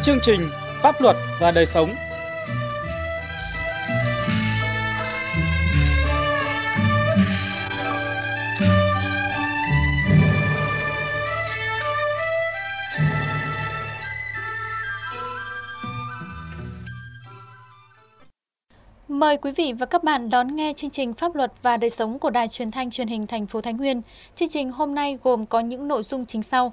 Chương trình Pháp luật và đời sống. Mời quý vị và các bạn đón nghe chương trình Pháp luật và đời sống của Đài Truyền thanh Truyền hình thành phố Thái Nguyên. Chương trình hôm nay gồm có những nội dung chính sau.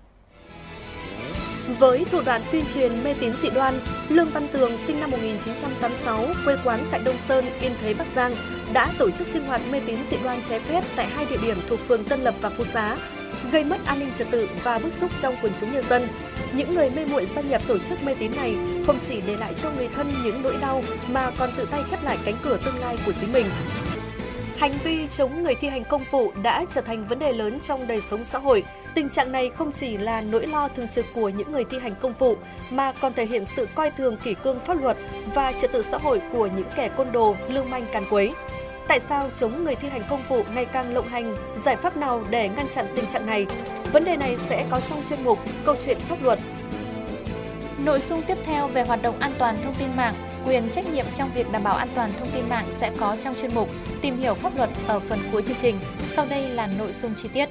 Với thủ đoạn tuyên truyền mê tín dị đoan, Lương Văn Tường sinh năm 1986, quê quán tại Đông Sơn, Yên Thế, Bắc Giang, đã tổ chức sinh hoạt mê tín dị đoan trái phép tại hai địa điểm thuộc phường Tân Lập và Phú Xá, gây mất an ninh trật tự và bức xúc trong quần chúng nhân dân. Những người mê muội gia nhập tổ chức mê tín này không chỉ để lại cho người thân những nỗi đau mà còn tự tay khép lại cánh cửa tương lai của chính mình. Hành vi chống người thi hành công vụ đã trở thành vấn đề lớn trong đời sống xã hội. Tình trạng này không chỉ là nỗi lo thường trực của những người thi hành công vụ mà còn thể hiện sự coi thường kỷ cương pháp luật và trật tự xã hội của những kẻ côn đồ, lưu manh càn quấy. Tại sao chống người thi hành công vụ ngày càng lộng hành? Giải pháp nào để ngăn chặn tình trạng này? Vấn đề này sẽ có trong chuyên mục Câu chuyện pháp luật. Nội dung tiếp theo về hoạt động an toàn thông tin mạng, quyền trách nhiệm trong việc đảm bảo an toàn thông tin mạng sẽ có trong chuyên mục Tìm hiểu pháp luật ở phần cuối chương trình. Sau đây là nội dung chi tiết.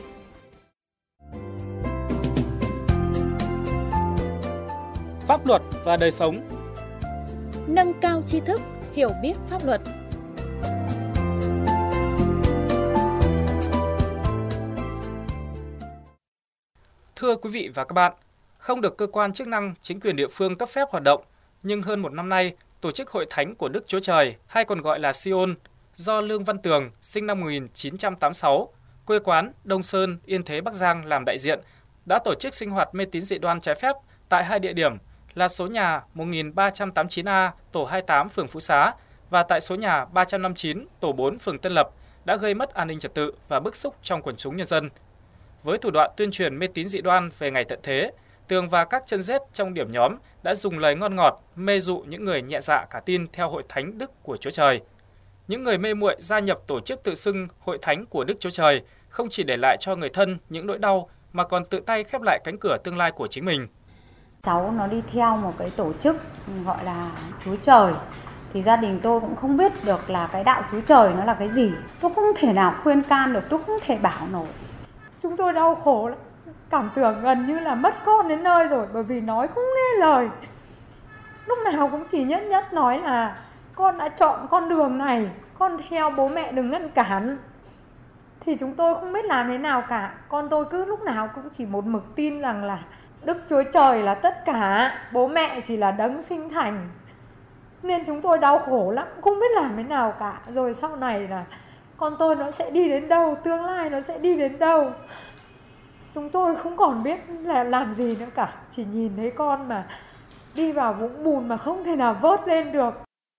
Pháp luật và đời sống. Nâng cao tri thức, hiểu biết pháp luật. Thưa quý vị và các bạn, không được cơ quan chức năng, chính quyền địa phương cấp phép hoạt động, nhưng hơn một năm nay, Tổ chức Hội Thánh của Đức Chúa Trời, hay còn gọi là Sion, do Lương Văn Tường, sinh năm 1986, quê quán Đông Sơn, Yên Thế, Bắc Giang làm đại diện, đã tổ chức sinh hoạt mê tín dị đoan trái phép tại hai địa điểm là số nhà 1389A, tổ 28, phường Phú Xá và tại số nhà 359, tổ 4, phường Tân Lập, đã gây mất an ninh trật tự và bức xúc trong quần chúng nhân dân. Với thủ đoạn tuyên truyền mê tín dị đoan về ngày tận thế, Tường và các chân rết trong điểm nhóm đã dùng lời ngon ngọt mê dụ những người nhẹ dạ cả tin theo Hội Thánh Đức của Chúa Trời. Những người mê muội gia nhập tổ chức tự xưng Hội Thánh của Đức Chúa Trời không chỉ để lại cho người thân những nỗi đau mà còn tự tay khép lại cánh cửa tương lai của chính mình. Cháu nó đi theo một cái tổ chức gọi là Chúa Trời, thì gia đình tôi cũng không biết được là cái đạo Chúa Trời nó là cái gì. Tôi không thể nào khuyên can được, tôi không thể bảo nổi. Chúng tôi đau khổ lắm, cảm tưởng gần như là mất con đến nơi rồi, bởi vì nói không nghe lời. Lúc nào cũng chỉ nhất nói là con đã chọn con đường này, con theo bố mẹ đừng ngăn cản. Thì chúng tôi không biết làm thế nào cả. Con tôi cứ lúc nào cũng chỉ một mực tin rằng là Đức Chúa Trời là tất cả, bố mẹ chỉ là đấng sinh thành. Nên chúng tôi đau khổ lắm, không biết làm thế nào cả. Rồi sau này là con tôi nó sẽ đi đến đâu, tương lai nó sẽ đi đến đâu. Chúng tôi không còn biết là làm gì nữa cả. Chỉ nhìn thấy con mà đi vào vũng bùn mà không thể nào vớt lên được.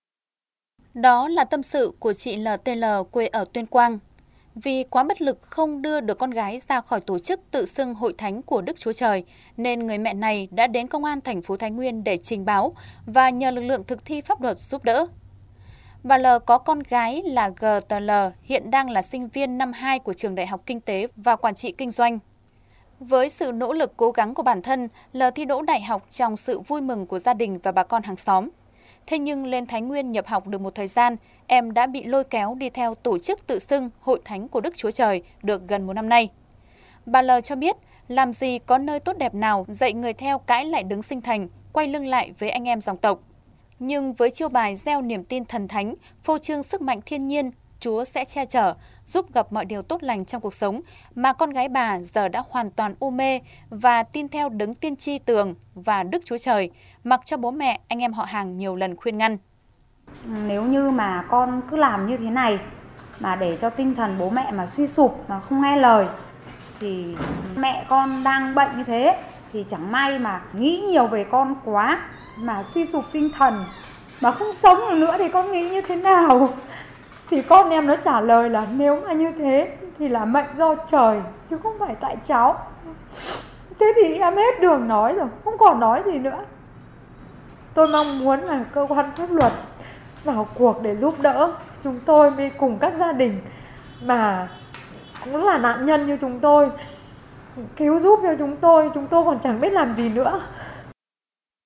Đó là tâm sự của chị LTL quê ở Tuyên Quang. Vì quá bất lực không đưa được con gái ra khỏi tổ chức tự xưng Hội Thánh của Đức Chúa Trời, nên người mẹ này đã đến công an thành phố Thái Nguyên để trình báo và nhờ lực lượng thực thi pháp luật giúp đỡ. Bà L có con gái là GTL, hiện đang là sinh viên năm 2 của trường Đại học Kinh tế và Quản trị Kinh doanh. Với sự nỗ lực cố gắng của bản thân, L thi đỗ đại học trong sự vui mừng của gia đình và bà con hàng xóm. Thế nhưng lên Thái Nguyên nhập học được một thời gian, em đã bị lôi kéo đi theo tổ chức tự xưng Hội Thánh của Đức Chúa Trời được gần một năm nay. Bà L cho biết, làm gì có nơi tốt đẹp nào dạy người theo cãi lại đấng sinh thành, quay lưng lại với anh em dòng tộc. Nhưng với chiêu bài gieo niềm tin thần thánh, phô trương sức mạnh thiên nhiên, Chúa sẽ che chở, giúp gặp mọi điều tốt lành trong cuộc sống, mà con gái bà giờ đã hoàn toàn u mê và tin theo đấng tiên tri Tường và Đức Chúa Trời, mặc cho bố mẹ, anh em họ hàng nhiều lần khuyên ngăn. Nếu như mà con cứ làm như thế này, mà để cho tinh thần bố mẹ mà suy sụp, mà không nghe lời, thì mẹ con đang bệnh như thế, thì chẳng may mà nghĩ nhiều về con quá, mà suy sụp tinh thần, mà không sống được nữa thì con nghĩ như thế nào? Thì con em nó trả lời là nếu mà như thế thì là mệnh do trời, chứ không phải tại cháu. Thế thì em hết đường nói rồi, không còn nói gì nữa. Tôi mong muốn là cơ quan pháp luật vào cuộc để giúp đỡ chúng tôi mới cùng các gia đình mà cũng là nạn nhân như chúng tôi, cứu giúp cho chúng tôi còn chẳng biết làm gì nữa.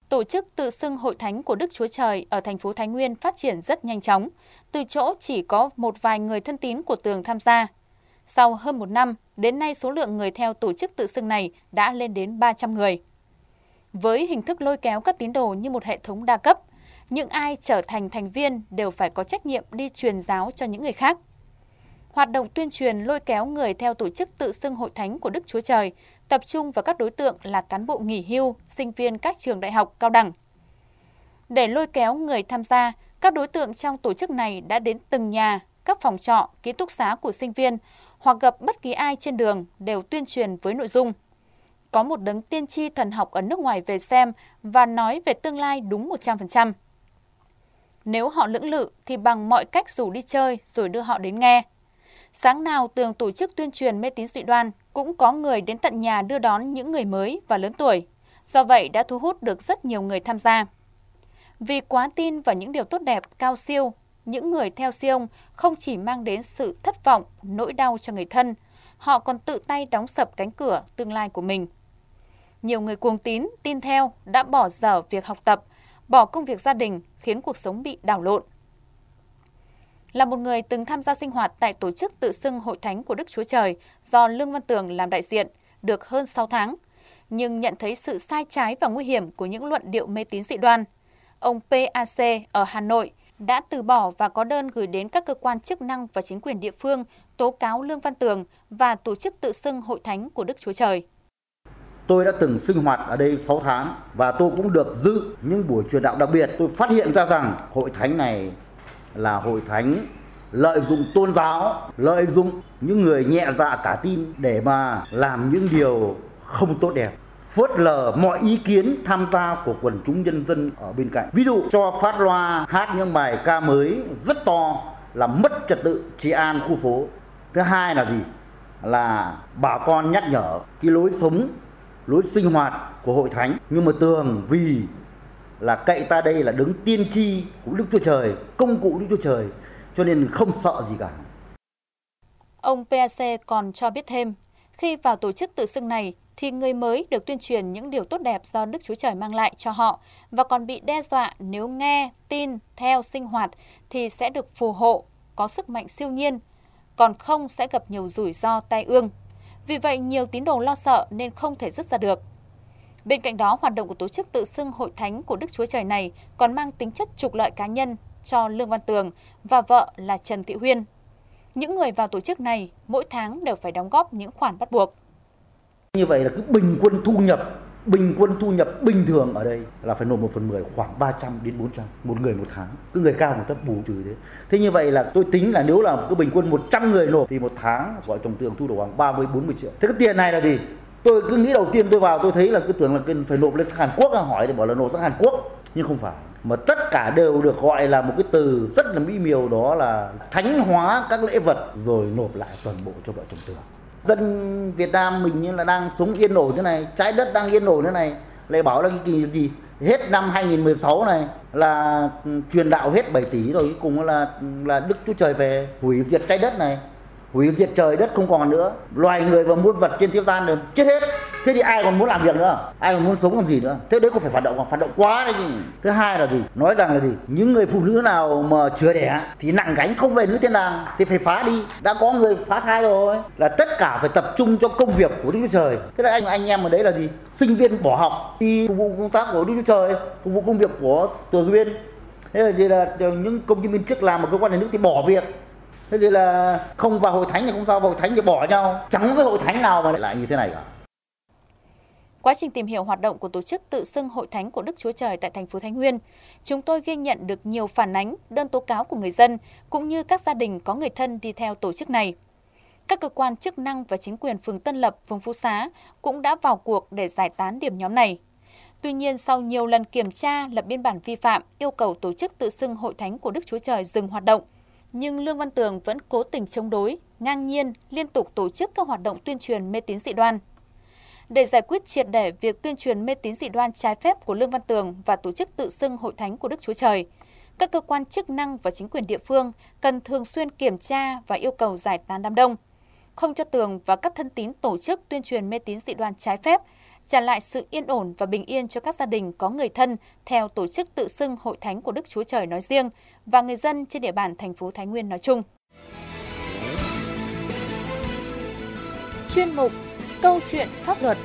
tổ chức tự xưng Hội Thánh của Đức Chúa Trời ở thành phố Thái Nguyên phát triển rất nhanh chóng, từ chỗ chỉ có một vài người thân tín của Tường tham gia. Sau hơn 1 năm, đến nay số lượng người theo tổ chức tự xưng này đã lên đến 300 người. Với hình thức lôi kéo các tín đồ như một hệ thống đa cấp, những ai trở thành thành viên đều phải có trách nhiệm đi truyền giáo cho những người khác. Hoạt động tuyên truyền lôi kéo người theo tổ chức tự xưng Hội Thánh của Đức Chúa Trời tập trung vào các đối tượng là cán bộ nghỉ hưu, sinh viên các trường đại học, cao đẳng. Để lôi kéo người tham gia, các đối tượng trong tổ chức này đã đến từng nhà, các phòng trọ, ký túc xá của sinh viên hoặc gặp bất kỳ ai trên đường đều tuyên truyền với nội dung: có một đấng tiên tri thần học ở nước ngoài về xem và nói về tương lai đúng 100%. Nếu họ lưỡng lự thì bằng mọi cách rủ đi chơi rồi đưa họ đến nghe. Sáng nào Tường tổ chức tuyên truyền mê tín dị đoan, cũng có người đến tận nhà đưa đón những người mới và lớn tuổi. Do vậy đã thu hút được rất nhiều người tham gia. Vì quá tin vào những điều tốt đẹp, cao siêu, những người theo siêu không chỉ mang đến sự thất vọng, nỗi đau cho người thân, họ còn tự tay đóng sập cánh cửa tương lai của mình. Nhiều người cuồng tín, tin theo đã bỏ dở việc học tập, bỏ công việc gia đình, khiến cuộc sống bị đảo lộn. Là một người từng tham gia sinh hoạt tại tổ chức tự xưng Hội Thánh của Đức Chúa Trời do Lương Văn Tường làm đại diện được hơn 6 tháng, nhưng nhận thấy sự sai trái và nguy hiểm của những luận điệu mê tín dị đoan, ông PAC ở Hà Nội đã từ bỏ và có đơn gửi đến các cơ quan chức năng và chính quyền địa phương tố cáo Lương Văn Tường và tổ chức tự xưng Hội Thánh của Đức Chúa Trời. Tôi đã từng sinh hoạt ở đây 6 tháng và tôi cũng được dự những buổi truyền đạo đặc biệt. Tôi phát hiện ra rằng hội thánh này là hội thánh lợi dụng tôn giáo, lợi dụng những người nhẹ dạ cả tin để mà làm những điều không tốt đẹp, phớt lờ mọi ý kiến tham gia của quần chúng nhân dân ở bên cạnh. Ví dụ cho phát loa hát những bài ca mới rất to, làm mất trật tự trị an khu phố. Thứ hai là gì? Là bà con nhắc nhở cái lối sống, lối sinh hoạt của hội thánh. Nhưng mà Tường vì là cậy ta đây là đấng tiên tri của Đức Chúa Trời, công cụ Đức Chúa Trời, cho nên không sợ gì cả. Ông PAC còn cho biết thêm, khi vào tổ chức tự xưng này thì người mới được tuyên truyền những điều tốt đẹp do Đức Chúa Trời mang lại cho họ và còn bị đe dọa nếu nghe, tin, theo sinh hoạt thì sẽ được phù hộ, có sức mạnh siêu nhiên, còn không sẽ gặp nhiều rủi ro tai ương. Vì vậy, nhiều tín đồ lo sợ nên không thể dứt ra được. Bên cạnh đó, hoạt động của tổ chức tự xưng Hội Thánh của Đức Chúa Trời này còn mang tính chất trục lợi cá nhân cho Lương Văn Tường và vợ là Trần Thị Huyên. Những người vào tổ chức này mỗi tháng đều phải đóng góp những khoản bắt buộc. Như vậy là cái bình quân thu nhập bình thường ở đây là phải nộp 1/10 khoảng 300 đến 400 một người một tháng. Cứ người cao một tấp bù trừ thế. Thế như vậy là tôi tính là nếu là cứ bình quân 100 người nộp thì một tháng vợ chồng Tường thu được khoảng 30-40 triệu. Thế cái tiền này là gì? Tôi cứ nghĩ đầu tiên tôi vào tôi thấy là cứ tưởng là phải nộp lên Hàn Quốc, hỏi để bảo là nộp sang Hàn Quốc, nhưng không phải. Mà tất cả đều được gọi là một cái từ rất là mỹ miều, đó là thánh hóa các lễ vật rồi nộp lại toàn bộ cho vợ chồng Tường. Dân Việt Nam mình như là đang sống yên ổn thế này, trái đất đang yên ổn thế này, lại bảo là cái kỳ gì hết năm 2016 này là truyền đạo hết 7 tỷ rồi, cuối cùng là Đức Chúa Trời về hủy diệt trái đất này, hủy diệt trời đất không còn nữa, loài người và muôn vật trên thế gian đều chết hết. Thế thì ai còn muốn làm việc nữa, ai còn muốn sống làm gì nữa? Thế đấy có phải phản động không? Phản động quá đấy chứ. Thứ hai là gì? Nói rằng là gì? Những người phụ nữ nào mà chưa đẻ thì nặng gánh không về nước thiên đàng thì phải phá đi. Đã có người phá thai rồi, là tất cả phải tập trung cho công việc của Đức Chúa Trời. Thế là anh em ở đấy là gì? Sinh viên bỏ học đi phục vụ công tác của Đức Chúa Trời, phục vụ công việc của Tường Huyên. Thế thì là những công nhân viên chức làm ở cơ quan nhà nước thì bỏ việc. Thế thì là không vào hội thánh thì không sao, vào hội thánh thì bỏ nhau. Chẳng có hội thánh nào mà lại như thế này cả. Quá trình tìm hiểu hoạt động của tổ chức tự xưng Hội Thánh của Đức Chúa Trời tại thành phố Thái Nguyên, chúng tôi ghi nhận được nhiều phản ánh, đơn tố cáo của người dân, cũng như các gia đình có người thân đi theo tổ chức này. Các cơ quan chức năng và chính quyền phường Tân Lập, phường Phú Xá cũng đã vào cuộc để giải tán điểm nhóm này. Tuy nhiên, sau nhiều lần kiểm tra, lập biên bản vi phạm, yêu cầu tổ chức tự xưng Hội Thánh của Đức Chúa Trời dừng hoạt động, nhưng Lương Văn Tường vẫn cố tình chống đối, ngang nhiên, liên tục tổ chức các hoạt động tuyên truyền mê tín dị đoan. Để giải quyết triệt để việc tuyên truyền mê tín dị đoan trái phép của Lương Văn Tường và tổ chức tự xưng Hội Thánh của Đức Chúa Trời, các cơ quan chức năng và chính quyền địa phương cần thường xuyên kiểm tra và yêu cầu giải tán đám đông, không cho Tường và các thân tín tổ chức tuyên truyền mê tín dị đoan trái phép, trả lại sự yên ổn và bình yên cho các gia đình có người thân theo tổ chức tự xưng Hội Thánh của Đức Chúa Trời nói riêng và người dân trên địa bàn thành phố Thái Nguyên nói chung. Chuyên mục Câu chuyện pháp luật.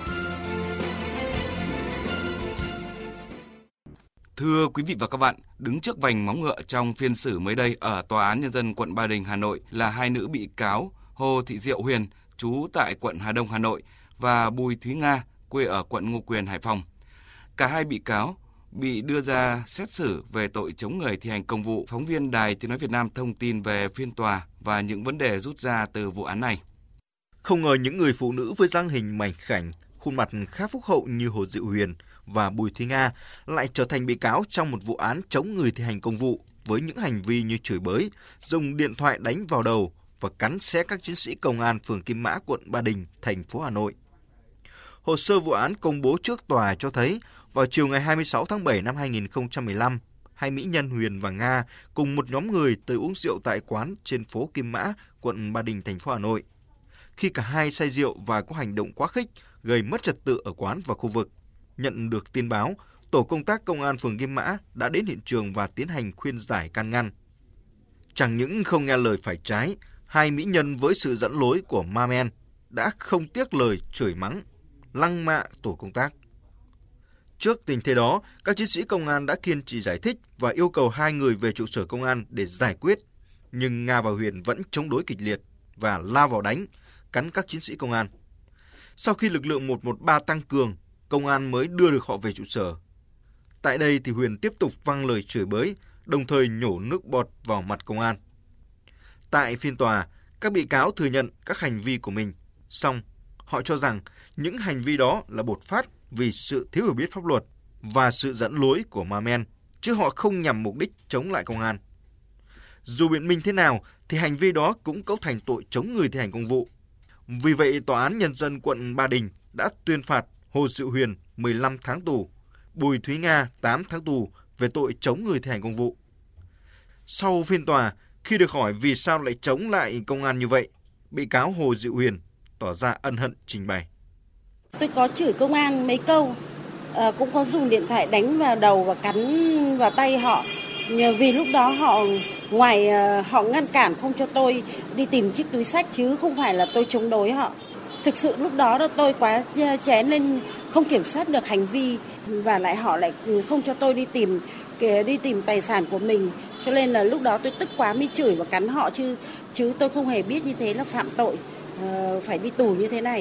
Thưa quý vị và các bạn, đứng trước vành móng ngựa trong phiên xử mới đây ở Tòa án Nhân dân quận Ba Đình, Hà Nội là hai nữ bị cáo Hồ Thị Diệu Huyền, trú tại quận Hà Đông, Hà Nội và Bùi Thúy Nga, quê ở quận Ngô Quyền, Hải Phòng. Cả hai bị cáo bị đưa ra xét xử về tội chống người thi hành công vụ. Phóng viên Đài Tiếng nói Việt Nam thông tin về phiên tòa và những vấn đề rút ra từ vụ án này. Không ngờ những người phụ nữ với dáng hình mảnh khảnh, khuôn mặt khá phúc hậu như Hồ Diệu Huyền và Bùi Thúy Nga lại trở thành bị cáo trong một vụ án chống người thi hành công vụ với những hành vi như chửi bới, dùng điện thoại đánh vào đầu và cắn xé các chiến sĩ công an phường Kim Mã, quận Ba Đình, thành phố Hà Nội. Hồ sơ vụ án công bố trước tòa cho thấy vào chiều ngày 26 tháng 7 năm 2015, hai mỹ nhân Huyền và Nga cùng một nhóm người tới uống rượu tại quán trên phố Kim Mã, quận Ba Đình, thành phố Hà Nội. Khi cả hai say rượu và có hành động quá khích, gây mất trật tự ở quán và khu vực, nhận được tin báo, tổ công tác công an phường Kim Mã đã đến hiện trường và tiến hành khuyên giải can ngăn. Chẳng những không nghe lời phải trái, hai mỹ nhân với sự dẫn lối của ma men đã không tiếc lời chửi mắng, lăng mạ tổ công tác. Trước tình thế đó, các chiến sĩ công an đã kiên trì giải thích và yêu cầu hai người về trụ sở công an để giải quyết, nhưng Nga và Huyền vẫn chống đối kịch liệt và lao vào đánh, cắn các chiến sĩ công an. Sau khi lực lượng 113 tăng cường, công an mới đưa được họ về trụ sở. Tại đây thì Huyền tiếp tục văng lời chửi bới, đồng thời nhổ nước bọt vào mặt công an. Tại phiên tòa, các bị cáo thừa nhận các hành vi của mình, song họ cho rằng những hành vi đó là bột phát vì sự thiếu hiểu biết pháp luật và sự dẫn lối của ma men, chứ họ không nhằm mục đích chống lại công an. Dù biện minh thế nào thì hành vi đó cũng cấu thành tội chống người thi hành công vụ. Vì vậy, Tòa án Nhân dân quận Ba Đình đã tuyên phạt Hồ Diệu Huyền 15 tháng tù, Bùi Thúy Nga 8 tháng tù về tội chống người thi hành công vụ. Sau phiên tòa, khi được hỏi vì sao lại chống lại công an như vậy, bị cáo Hồ Diệu Huyền tỏ ra ân hận trình bày. Tôi có chửi công an mấy câu, cũng có dùng điện thoại đánh vào đầu và cắn vào tay họ. Vì lúc đó họ ngăn cản không cho tôi đi tìm chiếc túi xách chứ không phải là tôi chống đối họ. Thực sự lúc đó tôi quá chén lên, không kiểm soát được hành vi và họ lại không cho tôi đi tìm tài sản của mình. Cho nên là lúc đó tôi tức quá mới chửi và cắn họ chứ tôi không hề biết như thế là phạm tội, phải đi tù như thế này.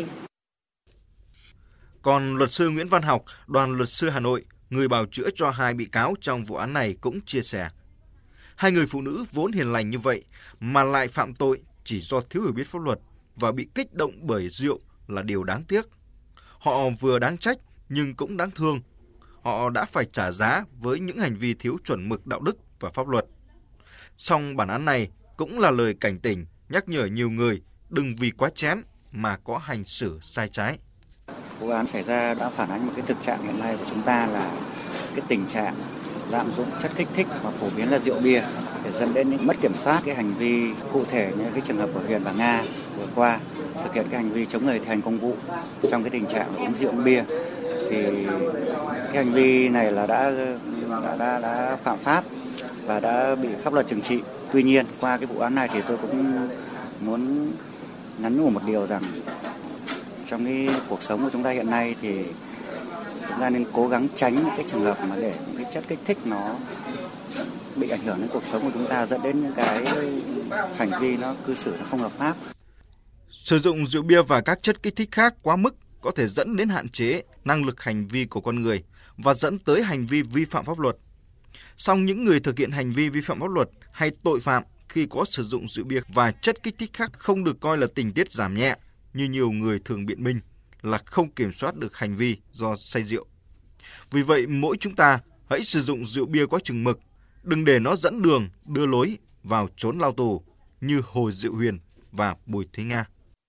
Còn luật sư Nguyễn Văn Học, đoàn luật sư Hà Nội, người bào chữa cho hai bị cáo trong vụ án này cũng chia sẻ. Hai người phụ nữ vốn hiền lành như vậy mà lại phạm tội chỉ do thiếu hiểu biết pháp luật và bị kích động bởi rượu là điều đáng tiếc. Họ vừa đáng trách nhưng cũng đáng thương. Họ đã phải trả giá với những hành vi thiếu chuẩn mực đạo đức và pháp luật. Song bản án này cũng là lời cảnh tỉnh, nhắc nhở nhiều người đừng vì quá chén mà có hành xử sai trái. Vụ án xảy ra đã phản ánh một cái thực trạng hiện nay của chúng ta là cái tình trạng lạm dụng chất kích thích và phổ biến là rượu bia để dẫn đến những mất kiểm soát. Cái hành vi cụ thể như cái trường hợp của Huyền và Nga vừa qua thực hiện cái hành vi chống người thi hành công vụ trong cái tình trạng uống rượu bia thì cái hành vi này là đã phạm pháp và đã bị pháp luật trừng trị. Tuy nhiên qua cái vụ án này thì tôi cũng muốn nhắn nhủ một điều rằng trong cái cuộc sống của chúng ta hiện nay thì chúng ta nên cố gắng tránh những cái trường hợp mà để những cái chất kích thích nó bị ảnh hưởng đến cuộc sống của chúng ta, dẫn đến những cái hành vi nó cư xử nó không hợp pháp. Sử dụng rượu bia và các chất kích thích khác quá mức có thể dẫn đến hạn chế năng lực hành vi của con người và dẫn tới hành vi vi phạm pháp luật. Song những người thực hiện hành vi vi phạm pháp luật hay tội phạm khi có sử dụng rượu bia và chất kích thích khác không được coi là tình tiết giảm nhẹ như nhiều người thường biện minh là không kiểm soát được hành vi do say rượu. Vì vậy, mỗi chúng ta hãy sử dụng rượu bia có chừng mực, đừng để nó dẫn đường, đưa lối vào chốn lao tù như Hồ Diệu Huyền và Bùi Thúy Nga.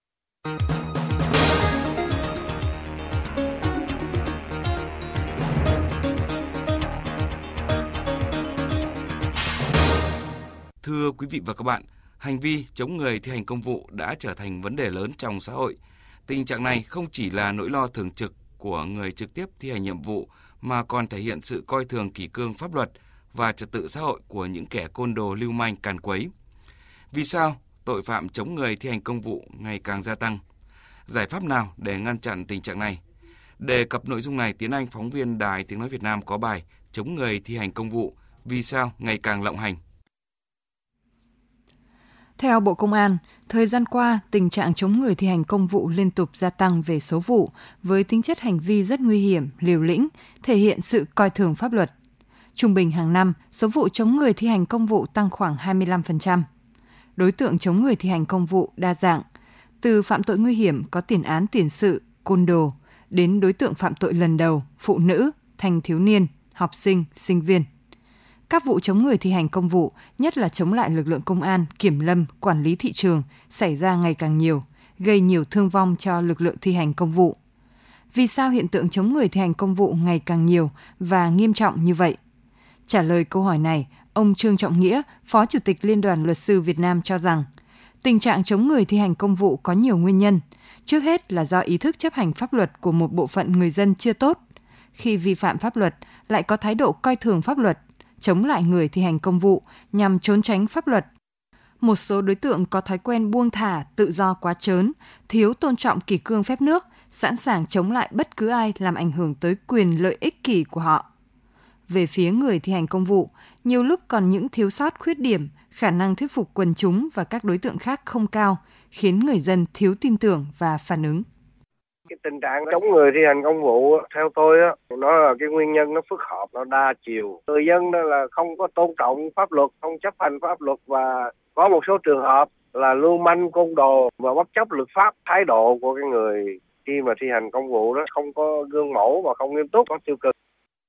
Thưa quý vị và các bạn, hành vi chống người thi hành công vụ đã trở thành vấn đề lớn trong xã hội. Tình trạng này không chỉ là nỗi lo thường trực của người trực tiếp thi hành nhiệm vụ mà còn thể hiện sự coi thường kỷ cương pháp luật và trật tự xã hội của những kẻ côn đồ lưu manh càn quấy. Vì sao tội phạm chống người thi hành công vụ ngày càng gia tăng? Giải pháp nào để ngăn chặn tình trạng này? Đề cập nội dung này, Tiến Anh, phóng viên Đài Tiếng nói Việt Nam có bài Chống người thi hành công vụ, vì sao ngày càng lộng hành? Theo Bộ Công an, thời gian qua, tình trạng chống người thi hành công vụ liên tục gia tăng về số vụ, với tính chất hành vi rất nguy hiểm, liều lĩnh, thể hiện sự coi thường pháp luật. Trung bình hàng năm, số vụ chống người thi hành công vụ tăng khoảng 25%. Đối tượng chống người thi hành công vụ đa dạng, từ phạm tội nguy hiểm có tiền án tiền sự, côn đồ, đến đối tượng phạm tội lần đầu, phụ nữ, thanh thiếu niên, học sinh, sinh viên. Các vụ chống người thi hành công vụ, nhất là chống lại lực lượng công an, kiểm lâm, quản lý thị trường, xảy ra ngày càng nhiều, gây nhiều thương vong cho lực lượng thi hành công vụ. Vì sao hiện tượng chống người thi hành công vụ ngày càng nhiều và nghiêm trọng như vậy? Trả lời câu hỏi này, ông Trương Trọng Nghĩa, Phó Chủ tịch Liên đoàn Luật sư Việt Nam cho rằng, tình trạng chống người thi hành công vụ có nhiều nguyên nhân. Trước hết là do ý thức chấp hành pháp luật của một bộ phận người dân chưa tốt. Khi vi phạm pháp luật, lại có thái độ coi thường pháp luật, chống lại người thi hành công vụ nhằm trốn tránh pháp luật. Một số đối tượng có thói quen buông thả, tự do quá trớn, thiếu tôn trọng kỷ cương phép nước, sẵn sàng chống lại bất cứ ai làm ảnh hưởng tới quyền lợi ích kỷ của họ. Về phía người thi hành công vụ, nhiều lúc còn những thiếu sót khuyết điểm, khả năng thuyết phục quần chúng và các đối tượng khác không cao, khiến người dân thiếu tin tưởng và phản ứng. Cái tình trạng chống người thi hành công vụ theo tôi nó là cái nguyên nhân nó phức hợp, nó đa chiều. Người dân đó là không có tôn trọng pháp luật, không chấp hành pháp luật và có một số trường hợp là lưu manh côn đồ và bất chấp luật pháp. Thái độ của cái người khi mà thi hành công vụ đó không có gương mẫu và không nghiêm túc, có tiêu cực.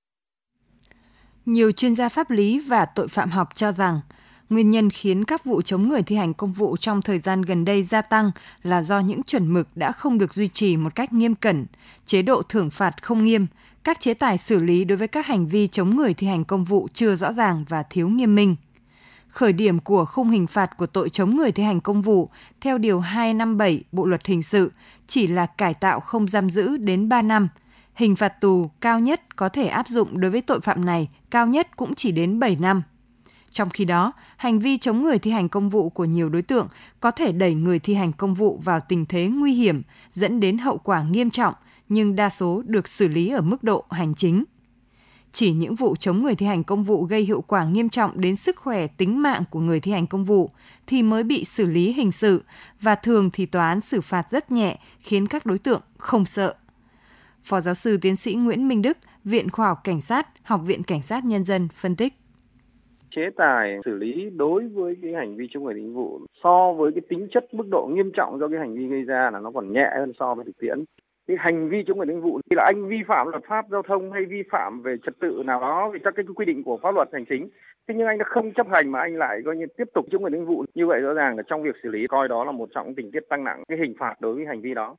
Nhiều chuyên gia pháp lý và tội phạm học cho rằng nguyên nhân khiến các vụ chống người thi hành công vụ trong thời gian gần đây gia tăng là do những chuẩn mực đã không được duy trì một cách nghiêm cẩn, chế độ thưởng phạt không nghiêm, các chế tài xử lý đối với các hành vi chống người thi hành công vụ chưa rõ ràng và thiếu nghiêm minh. Khởi điểm của khung hình phạt của tội chống người thi hành công vụ theo Điều 257 Bộ Luật Hình sự chỉ là cải tạo không giam giữ đến 3 năm. Hình phạt tù cao nhất có thể áp dụng đối với tội phạm này cao nhất cũng chỉ đến 7 năm. Trong khi đó, hành vi chống người thi hành công vụ của nhiều đối tượng có thể đẩy người thi hành công vụ vào tình thế nguy hiểm, dẫn đến hậu quả nghiêm trọng, nhưng đa số được xử lý ở mức độ hành chính. Chỉ những vụ chống người thi hành công vụ gây hiệu quả nghiêm trọng đến sức khỏe, tính mạng của người thi hành công vụ thì mới bị xử lý hình sự, và thường thì tòa án xử phạt rất nhẹ, khiến các đối tượng không sợ. Phó giáo sư tiến sĩ Nguyễn Minh Đức, Viện Khoa học Cảnh sát, Học viện Cảnh sát Nhân dân phân tích. Chế tài xử lý đối với cái hành vi chống người thi hành công vụ so với cái tính chất mức độ nghiêm trọng do cái hành vi gây ra là nó còn nhẹ hơn so với thực tiễn. Cái hành vi chống người thi hành công vụ thì là anh vi phạm luật pháp giao thông hay vi phạm về trật tự nào đó về các cái quy định của pháp luật hành chính. Thế nhưng anh đã không chấp hành mà anh lại coi như tiếp tục chống người thi hành công vụ, như vậy rõ ràng là trong việc xử lý coi đó là một trong những tình tiết tăng nặng cái hình phạt đối với hành vi đó.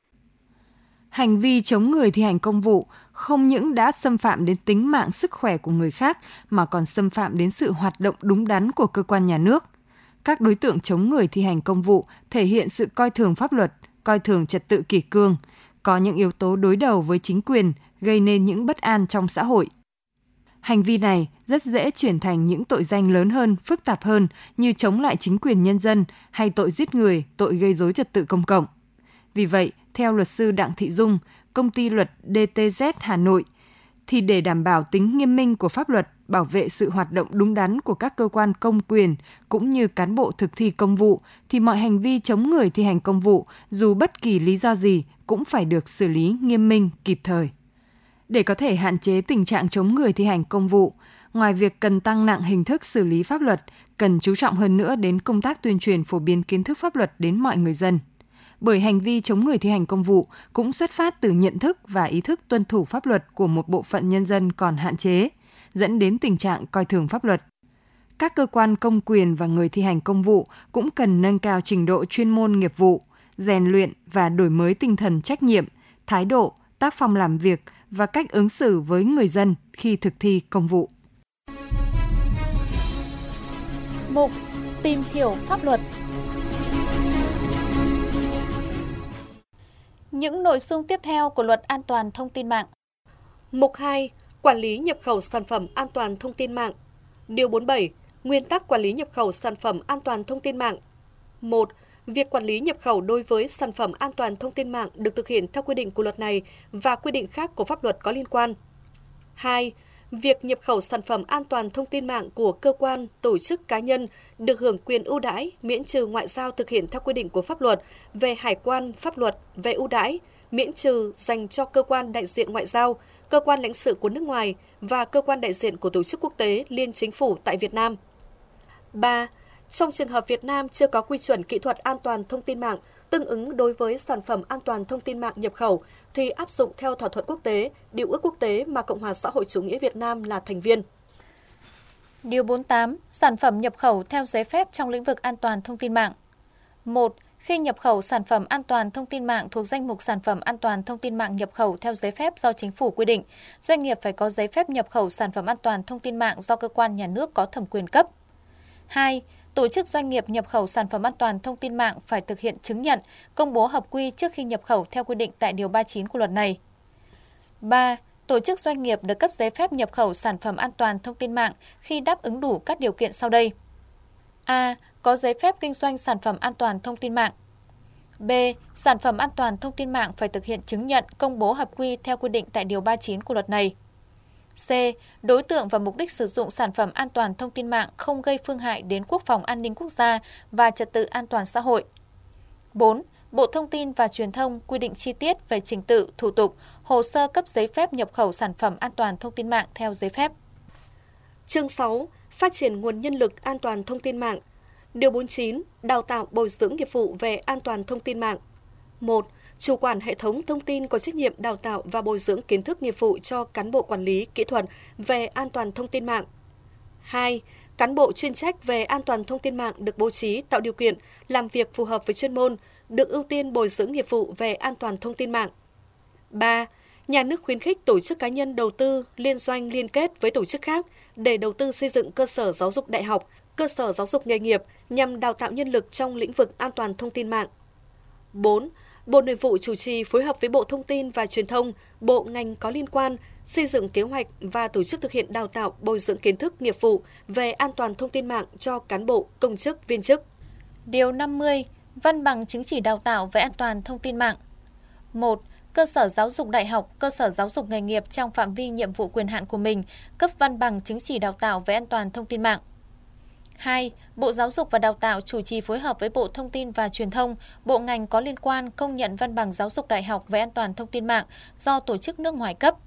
Hành vi chống người thi hành công vụ không những đã xâm phạm đến tính mạng sức khỏe của người khác mà còn xâm phạm đến sự hoạt động đúng đắn của cơ quan nhà nước. Các đối tượng chống người thi hành công vụ thể hiện sự coi thường pháp luật, coi thường trật tự kỷ cương, có những yếu tố đối đầu với chính quyền, gây nên những bất an trong xã hội. Hành vi này rất dễ chuyển thành những tội danh lớn hơn, phức tạp hơn như chống lại chính quyền nhân dân hay tội giết người, tội gây rối trật tự công cộng. Vì vậy, theo luật sư Đặng Thị Dung, công ty luật DTZ Hà Nội, thì để đảm bảo tính nghiêm minh của pháp luật, bảo vệ sự hoạt động đúng đắn của các cơ quan công quyền cũng như cán bộ thực thi công vụ, thì mọi hành vi chống người thi hành công vụ, dù bất kỳ lý do gì, cũng phải được xử lý nghiêm minh, kịp thời. Để có thể hạn chế tình trạng chống người thi hành công vụ, ngoài việc cần tăng nặng hình thức xử lý pháp luật, cần chú trọng hơn nữa đến công tác tuyên truyền phổ biến kiến thức pháp luật đến mọi người dân. Bởi hành vi chống người thi hành công vụ cũng xuất phát từ nhận thức và ý thức tuân thủ pháp luật của một bộ phận nhân dân còn hạn chế, dẫn đến tình trạng coi thường pháp luật. Các cơ quan công quyền và người thi hành công vụ cũng cần nâng cao trình độ chuyên môn nghiệp vụ, rèn luyện và đổi mới tinh thần trách nhiệm, thái độ, tác phong làm việc và cách ứng xử với người dân khi thực thi công vụ. Mục Tìm hiểu pháp luật. Những nội dung tiếp theo của Luật An toàn thông tin mạng. Mục 2. Quản lý nhập khẩu sản phẩm an toàn thông tin mạng. Điều 47. Nguyên tắc quản lý nhập khẩu sản phẩm an toàn thông tin mạng. 1. Việc quản lý nhập khẩu đối với sản phẩm an toàn thông tin mạng được thực hiện theo quy định của luật này và quy định khác của pháp luật có liên quan. 2. Việc nhập khẩu sản phẩm an toàn thông tin mạng của cơ quan, tổ chức cá nhân được hưởng quyền ưu đãi, miễn trừ ngoại giao thực hiện theo quy định của pháp luật về hải quan, pháp luật về ưu đãi, miễn trừ dành cho cơ quan đại diện ngoại giao, cơ quan lãnh sự của nước ngoài và cơ quan đại diện của tổ chức quốc tế liên chính phủ tại Việt Nam. 3. Trong trường hợp Việt Nam chưa có quy chuẩn kỹ thuật an toàn thông tin mạng tương ứng đối với sản phẩm an toàn thông tin mạng nhập khẩu thì áp dụng theo thỏa thuận quốc tế, điều ước quốc tế mà Cộng hòa xã hội chủ nghĩa Việt Nam là thành viên. Điều 48. Sản phẩm nhập khẩu theo giấy phép trong lĩnh vực an toàn thông tin mạng. 1. Khi nhập khẩu sản phẩm an toàn thông tin mạng thuộc danh mục sản phẩm an toàn thông tin mạng nhập khẩu theo giấy phép do chính phủ quy định, doanh nghiệp phải có giấy phép nhập khẩu sản phẩm an toàn thông tin mạng do cơ quan nhà nước có thẩm quyền cấp. 2. Tổ chức doanh nghiệp nhập khẩu sản phẩm an toàn thông tin mạng phải thực hiện chứng nhận, công bố hợp quy trước khi nhập khẩu theo quy định tại Điều 39 của luật này. 3. Tổ chức doanh nghiệp được cấp giấy phép nhập khẩu sản phẩm an toàn thông tin mạng khi đáp ứng đủ các điều kiện sau đây. A. Có giấy phép kinh doanh sản phẩm an toàn thông tin mạng. B. Sản phẩm an toàn thông tin mạng phải thực hiện chứng nhận, công bố hợp quy theo quy định tại Điều 39 của luật này. C. Đối tượng và mục đích sử dụng sản phẩm an toàn thông tin mạng không gây phương hại đến quốc phòng an ninh quốc gia và trật tự an toàn xã hội. 4. Bộ Thông tin và Truyền thông quy định chi tiết về trình tự, thủ tục, hồ sơ cấp giấy phép nhập khẩu sản phẩm an toàn thông tin mạng theo giấy phép. Chương 6. Phát triển nguồn nhân lực an toàn thông tin mạng. Điều 49. Đào tạo bồi dưỡng nghiệp vụ về an toàn thông tin mạng. 1. Chủ quản hệ thống thông tin có trách nhiệm đào tạo và bồi dưỡng kiến thức nghiệp vụ cho cán bộ quản lý, kỹ thuật về an toàn thông tin mạng. 2. Cán bộ chuyên trách về an toàn thông tin mạng được bố trí tạo điều kiện làm việc phù hợp với chuyên môn, được ưu tiên bồi dưỡng nghiệp vụ về an toàn thông tin mạng. 3. Nhà nước khuyến khích tổ chức cá nhân đầu tư, liên doanh liên kết với tổ chức khác để đầu tư xây dựng cơ sở giáo dục đại học, cơ sở giáo dục nghề nghiệp nhằm đào tạo nhân lực trong lĩnh vực an toàn thông tin mạng. 4. Bộ Nội vụ chủ trì phối hợp với Bộ Thông tin và Truyền thông, bộ ngành có liên quan, xây dựng kế hoạch và tổ chức thực hiện đào tạo bồi dưỡng kiến thức nghiệp vụ về an toàn thông tin mạng cho cán bộ, công chức, viên chức. Điều 50. Văn bằng chứng chỉ đào tạo về an toàn thông tin mạng. 1. Cơ sở giáo dục đại học, cơ sở giáo dục nghề nghiệp trong phạm vi nhiệm vụ quyền hạn của mình cấp văn bằng chứng chỉ đào tạo về an toàn thông tin mạng. 2. Bộ Giáo dục và Đào tạo chủ trì phối hợp với Bộ Thông tin và Truyền thông, bộ ngành có liên quan công nhận văn bằng giáo dục đại học về an toàn thông tin mạng do tổ chức nước ngoài cấp.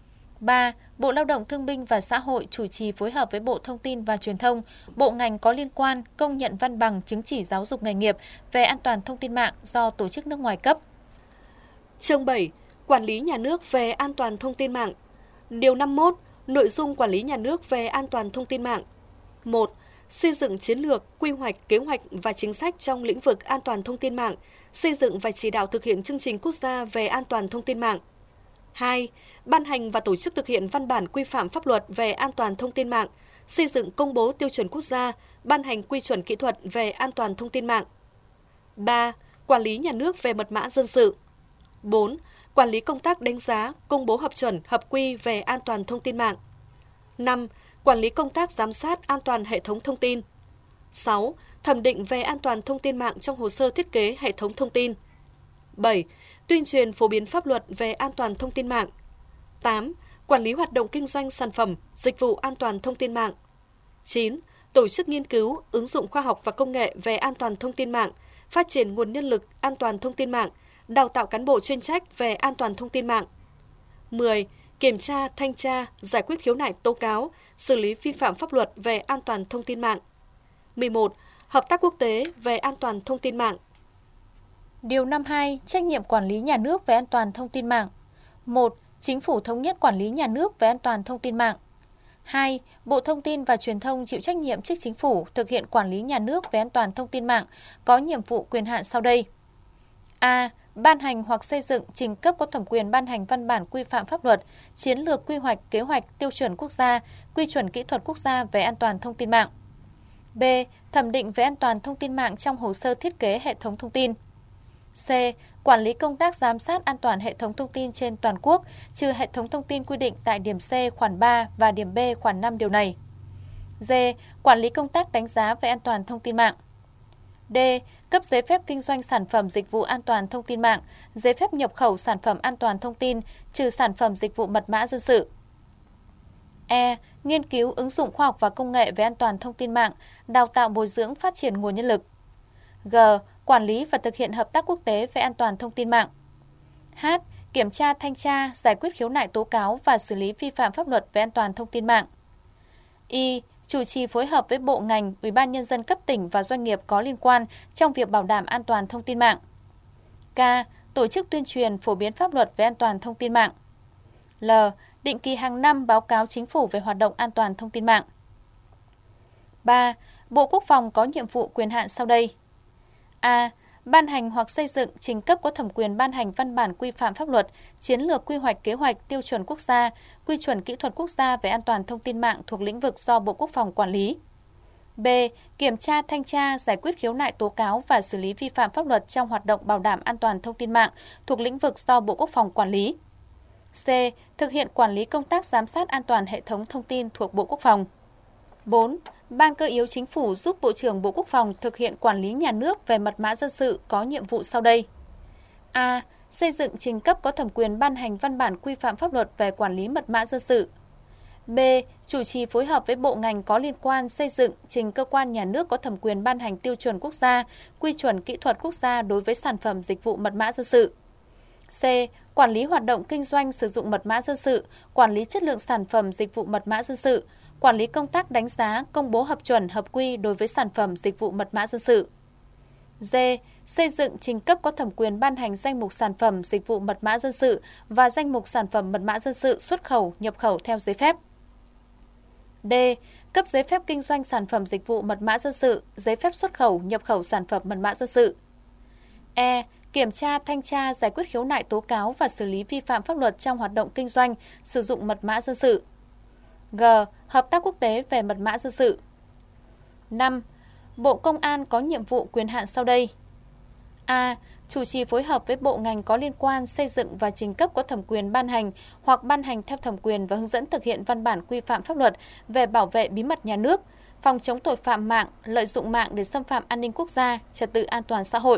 3. Bộ Lao động Thương binh và Xã hội chủ trì phối hợp với Bộ Thông tin và Truyền thông, bộ ngành có liên quan công nhận văn bằng chứng chỉ giáo dục nghề nghiệp về an toàn thông tin mạng do tổ chức nước ngoài cấp. Chương 7. Quản lý nhà nước về an toàn thông tin mạng. Điều 51. Nội dung quản lý nhà nước về an toàn thông tin mạng. 1. Xây dựng chiến lược, quy hoạch, kế hoạch và chính sách trong lĩnh vực an toàn thông tin mạng, xây dựng và chỉ đạo thực hiện chương trình quốc gia về an toàn thông tin mạng. 2. Ban hành và tổ chức thực hiện văn bản quy phạm pháp luật về an toàn thông tin mạng, xây dựng công bố tiêu chuẩn quốc gia, ban hành quy chuẩn kỹ thuật về an toàn thông tin mạng. 3. Quản lý nhà nước về mật mã dân sự. 4. Quản lý công tác đánh giá, công bố hợp chuẩn, hợp quy về an toàn thông tin mạng. 5. Quản lý công tác giám sát an toàn hệ thống thông tin. 6. Thẩm định về an toàn thông tin mạng trong hồ sơ thiết kế hệ thống thông tin. 7. Tuyên truyền phổ biến pháp luật về an toàn thông tin mạng. 8. Quản lý hoạt động kinh doanh sản phẩm, dịch vụ an toàn thông tin mạng. 9. Tổ chức nghiên cứu, ứng dụng khoa học và công nghệ về an toàn thông tin mạng, phát triển nguồn nhân lực an toàn thông tin mạng, đào tạo cán bộ chuyên trách về an toàn thông tin mạng. 10. Kiểm tra, thanh tra, giải quyết khiếu nại tố cáo, xử lý vi phạm pháp luật về an toàn thông tin mạng. 11. Hợp tác quốc tế về an toàn thông tin mạng. Điều 52. Trách nhiệm quản lý nhà nước về an toàn thông tin mạng. 1. Chính phủ thống nhất quản lý nhà nước về an toàn thông tin mạng. 2. Bộ Thông tin và Truyền thông chịu trách nhiệm trước Chính phủ thực hiện quản lý nhà nước về an toàn thông tin mạng, có nhiệm vụ quyền hạn sau đây. A. Ban hành hoặc xây dựng trình cấp có thẩm quyền ban hành văn bản quy phạm pháp luật, chiến lược quy hoạch, kế hoạch, tiêu chuẩn quốc gia, quy chuẩn kỹ thuật quốc gia về an toàn thông tin mạng. B. Thẩm định về an toàn thông tin mạng trong hồ sơ thiết kế hệ thống thông tin. C. quản lý công tác giám sát an toàn hệ thống thông tin trên toàn quốc, trừ hệ thống thông tin quy định tại điểm C khoản 3 và điểm B khoản 5 điều này. D. Quản lý công tác đánh giá về an toàn thông tin mạng. D. Cấp giấy phép kinh doanh sản phẩm dịch vụ an toàn thông tin mạng, giấy phép nhập khẩu sản phẩm an toàn thông tin, trừ sản phẩm dịch vụ mật mã dân sự. E. Nghiên cứu ứng dụng khoa học và công nghệ về an toàn thông tin mạng, đào tạo bồi dưỡng phát triển nguồn nhân lực. G. Quản lý và thực hiện hợp tác quốc tế về an toàn thông tin mạng. H. Kiểm tra, thanh tra, giải quyết khiếu nại tố cáo và xử lý vi phạm pháp luật về an toàn thông tin mạng. I. Chủ trì phối hợp với bộ ngành, Ủy ban Nhân dân cấp tỉnh và doanh nghiệp có liên quan trong việc bảo đảm an toàn thông tin mạng. K. Tổ chức tuyên truyền phổ biến pháp luật về an toàn thông tin mạng. L. Định kỳ hàng năm báo cáo Chính phủ về hoạt động an toàn thông tin mạng. 3. Bộ Quốc phòng có nhiệm vụ quyền hạn sau đây. A. Ban hành hoặc xây dựng trình cấp có thẩm quyền ban hành văn bản quy phạm pháp luật, chiến lược quy hoạch kế hoạch tiêu chuẩn quốc gia, quy chuẩn kỹ thuật quốc gia về an toàn thông tin mạng thuộc lĩnh vực do Bộ Quốc phòng quản lý. B. Kiểm tra, thanh tra, giải quyết khiếu nại tố cáo và xử lý vi phạm pháp luật trong hoạt động bảo đảm an toàn thông tin mạng thuộc lĩnh vực do Bộ Quốc phòng quản lý. C. Thực hiện quản lý công tác giám sát an toàn hệ thống thông tin thuộc Bộ Quốc phòng. 4. Ban cơ yếu Chính phủ giúp Bộ trưởng Bộ Quốc phòng thực hiện quản lý nhà nước về mật mã dân sự có nhiệm vụ sau đây. A. Xây dựng trình cấp có thẩm quyền ban hành văn bản quy phạm pháp luật về quản lý mật mã dân sự. B. Chủ trì phối hợp với bộ ngành có liên quan xây dựng trình cơ quan nhà nước có thẩm quyền ban hành tiêu chuẩn quốc gia, quy chuẩn kỹ thuật quốc gia đối với sản phẩm dịch vụ mật mã dân sự. C. Quản lý hoạt động kinh doanh sử dụng mật mã dân sự, quản lý chất lượng sản phẩm dịch vụ mật mã dân sự, quản lý công tác đánh giá, công bố hợp chuẩn, hợp quy đối với sản phẩm dịch vụ mật mã dân sự. D. Xây dựng trình cấp có thẩm quyền ban hành danh mục sản phẩm dịch vụ mật mã dân sự và danh mục sản phẩm mật mã dân sự xuất khẩu, nhập khẩu theo giấy phép. D. Cấp giấy phép kinh doanh sản phẩm dịch vụ mật mã dân sự, giấy phép xuất khẩu, nhập khẩu sản phẩm mật mã dân sự. E. Kiểm tra, thanh tra, giải quyết khiếu nại tố cáo và xử lý vi phạm pháp luật trong hoạt động kinh doanh, sử dụng mật mã dân sự. G. Hợp tác quốc tế về mật mã dân sự. 5. Bộ Công an có nhiệm vụ quyền hạn sau đây. A. Chủ trì phối hợp với bộ ngành có liên quan xây dựng và trình cấp có thẩm quyền ban hành hoặc ban hành theo thẩm quyền và hướng dẫn thực hiện văn bản quy phạm pháp luật về bảo vệ bí mật nhà nước, phòng chống tội phạm mạng, lợi dụng mạng để xâm phạm an ninh quốc gia, trật tự an toàn xã hội.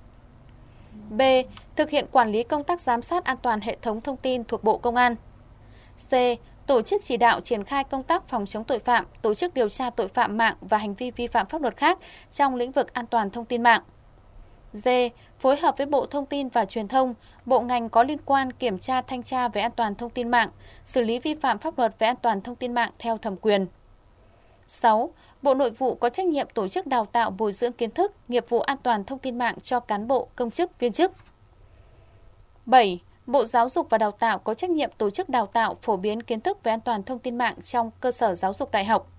B. Thực hiện quản lý công tác giám sát an toàn hệ thống thông tin thuộc Bộ Công an. C. Tổ chức chỉ đạo triển khai công tác phòng chống tội phạm, tổ chức điều tra tội phạm mạng và hành vi vi phạm pháp luật khác trong lĩnh vực an toàn thông tin mạng. D. Phối hợp với Bộ Thông tin và Truyền thông, bộ ngành có liên quan kiểm tra thanh tra về an toàn thông tin mạng, xử lý vi phạm pháp luật về an toàn thông tin mạng theo thẩm quyền. 6. Bộ Nội vụ có trách nhiệm tổ chức đào tạo bồi dưỡng kiến thức, nghiệp vụ an toàn thông tin mạng cho cán bộ, công chức, viên chức. 7. Bộ Giáo dục và Đào tạo có trách nhiệm tổ chức đào tạo phổ biến kiến thức về an toàn thông tin mạng trong cơ sở giáo dục đại học.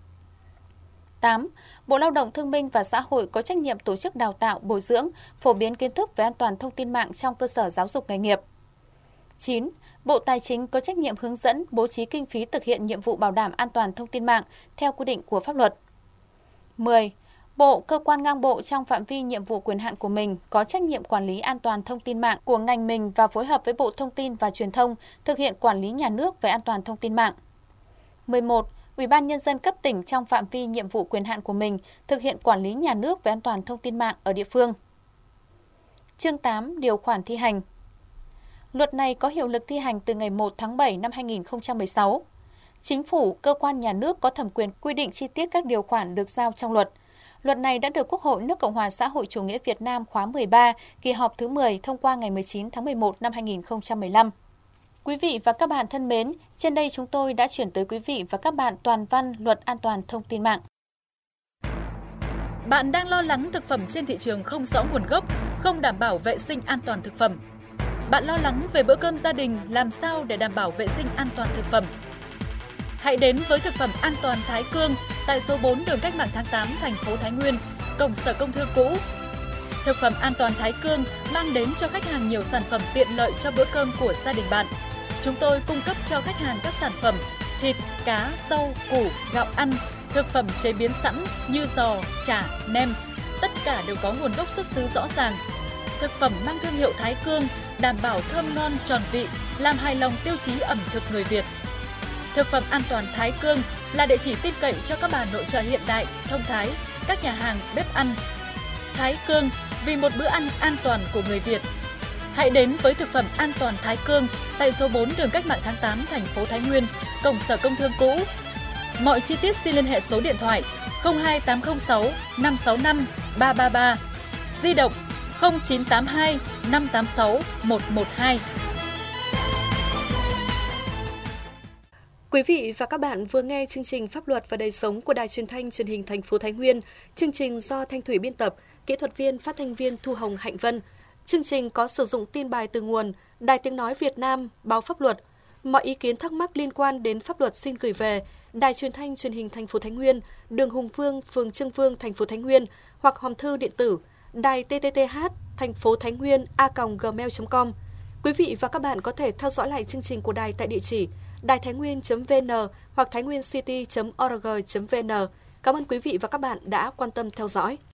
8. Bộ Lao động Thương binh và Xã hội có trách nhiệm tổ chức đào tạo, bồi dưỡng, phổ biến kiến thức về an toàn thông tin mạng trong cơ sở giáo dục nghề nghiệp. 9. Bộ Tài chính có trách nhiệm hướng dẫn, bố trí kinh phí thực hiện nhiệm vụ bảo đảm an toàn thông tin mạng theo quy định của pháp luật. 10. Bộ, cơ quan ngang bộ trong phạm vi nhiệm vụ quyền hạn của mình có trách nhiệm quản lý an toàn thông tin mạng của ngành mình và phối hợp với Bộ Thông tin và Truyền thông thực hiện quản lý nhà nước về an toàn thông tin mạng. 11. Ủy ban Nhân dân cấp tỉnh trong phạm vi nhiệm vụ quyền hạn của mình thực hiện quản lý nhà nước về an toàn thông tin mạng ở địa phương. Chương 8. Điều khoản thi hành. Luật này có hiệu lực thi hành từ ngày 1 tháng 7 năm 2016. Chính phủ, cơ quan nhà nước có thẩm quyền quy định chi tiết các điều khoản được giao trong luật. Luật này đã được Quốc hội nước Cộng hòa xã hội chủ nghĩa Việt Nam khóa 13, kỳ họp thứ 10 thông qua ngày 19 tháng 11 năm 2015. Quý vị và các bạn thân mến, trên đây chúng tôi đã chuyển tới quý vị và các bạn toàn văn Luật An toàn thông tin mạng. Bạn đang lo lắng thực phẩm trên thị trường không rõ nguồn gốc, không đảm bảo vệ sinh an toàn thực phẩm. Bạn lo lắng về bữa cơm gia đình làm sao để đảm bảo vệ sinh an toàn thực phẩm. Hãy đến với thực phẩm an toàn Thái Cương tại số 4 đường Cách mạng tháng 8, thành phố Thái Nguyên, cổng Sở Công Thương cũ. Thực phẩm an toàn Thái Cương mang đến cho khách hàng nhiều sản phẩm tiện lợi cho bữa cơm của gia đình bạn. Chúng tôi cung cấp cho khách hàng các sản phẩm thịt, cá, rau, củ, gạo ăn, thực phẩm chế biến sẵn như giò, chả, nem. Tất cả đều có nguồn gốc xuất xứ rõ ràng. thực phẩm mang thương hiệu Thái Cương, đảm bảo thơm ngon tròn vị, làm hài lòng tiêu chí ẩm thực người Việt. Thực phẩm an toàn Thái Cương là địa chỉ tin cậy cho các bà nội trợ hiện đại, thông thái, các nhà hàng, bếp ăn. Thái Cương, vì một bữa ăn an toàn của người Việt. Hãy đến với thực phẩm an toàn Thái Cương tại số 4 đường Cách mạng tháng 8, thành phố Thái Nguyên, cổng Sở Công Thương cũ. Mọi chi tiết xin liên hệ số điện thoại 02806 565 333, di động 0982 586 112. Quý vị và các bạn vừa nghe chương trình Pháp luật và đời sống của Đài Truyền thanh Truyền hình thành phố Thái Nguyên. Chương trình do Thanh Thủy biên tập, kỹ thuật viên, phát thanh viên Thu Hồng, Hạnh Vân. Chương trình có sử dụng tin bài từ nguồn Đài Tiếng nói Việt Nam, Báo Pháp luật. Mọi ý kiến thắc mắc liên quan đến pháp luật xin gửi về Đài Truyền thanh Truyền hình thành phố Thái Nguyên, đường Hùng Vương, phường Trương Vương, thành phố Thái Nguyên, hoặc hòm thư điện tử đài tthth thành phố Thái Nguyên a@gmail.com. Quý vị và các bạn có thể theo dõi lại chương trình của đài tại địa chỉ đàitháinnguyên.vn hoặc thainguincity.org.vn. Cảm ơn quý vị và các bạn đã quan tâm theo dõi.